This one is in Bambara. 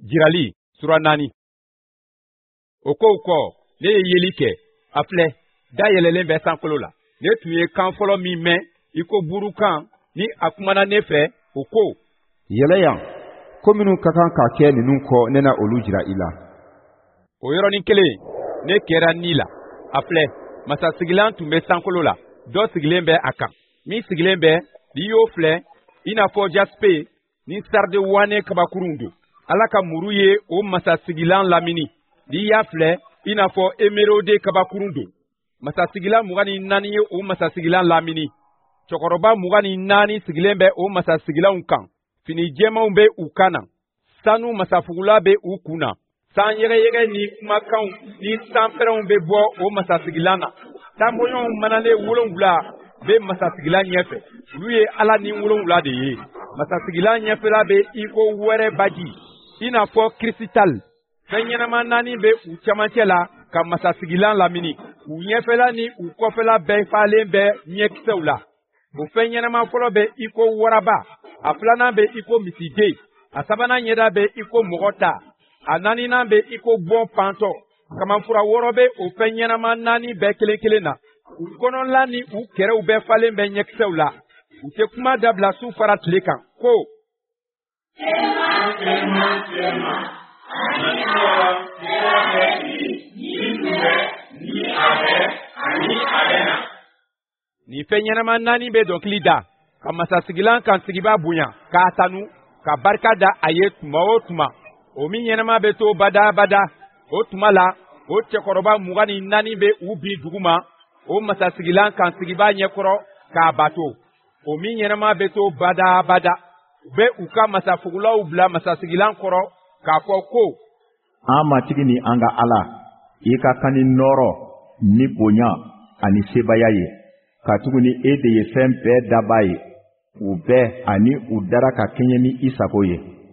Jirali sura 4. O ko ne ye yeli kɛ a filɛ da yɛlɛlen bɛ sankolo la ne tun ye kan fɔlɔ min mɛn I ko burukan ni a kumana ne fɛ o ko yɛlɛ yan ko minnu ka kan ka kɛ ninnu kɔ ne na olu jira I la. O yɔrɔnin kelen ne kɛra ni la a filɛ masasigilan tun bɛ sankolo la dɔ sigilen bɛ a kan min sigilen bɛ n'i y'o filɛ I n'a fɔ jaspe ni sarde wane kabakurun don Ala ka muru ye o masasigilan lamini n'i y'a filɛ I n'a fɔ emerode kabakurun don masasigilan 24 ye o masasigilan lamini cɛkɔrɔba 24 sigilen bɛ o masasigilanw kan fini jɛmanw bɛ u kan na sanu masafugula bɛ u kun na san yɛgɛyɛgɛ ni kumakanw ni sanfɛrɛnw bɛ bɔ o masasigilan na tambɔɲɔgɔnw manalen 7 bɛ masasigilan ɲɛfɛ olu ye Ala ni 7 de ye masasigilan ɲɛfɛla bɛ iko wɛrɛ baji I n'a fɔ cristal fɛn ɲɛnama 4 bɛ u cɛmancɛ la ka masasigilan lamini u ɲɛfɛla ni u kɔfɛla bɛɛ falen bɛ ɲɛkisɛw la o fɛn ɲɛnama fɔlɔ bɛ iko waraba a filanan bɛ iko misiden a sabanan ɲɛda bɛ iko mɔgɔ ta a naaninan bɛ iko bɔn pantɔ kamanfura 6 bɛ o fɛn ɲɛnama 4 bɛɛ kelen kelen na u kɔnɔla ni u kɛrɛw bɛɛ falen bɛ ɲɛkisɛw la u tɛ kuma dabila su fara tile kan ko ni fɛn ɲɛnama 4 bɛ dɔnkili da ka masasigilan kan sigiba bonya k'a tanu ka barika da a ye tuma o tuma o min ɲɛnama bɛ to badabada o tuma la o cɛkɔrɔba 24 bɛ u bin duguma o masasigilan kan sigiba ɲɛkɔrɔ k'a bato o min ɲɛnama bɛ to badabada u bɛ u ka masafugulaw bila masasigilan kɔrɔ k'a fɔ ko an matigi ni an ka Ala I ka kan ni nɔɔrɔ ni bonya ani sebaya ye katuguni e de ye fɛn bɛɛ daba ye u bɛɛ ani u dara ka kɛɲɛ ni I sago ye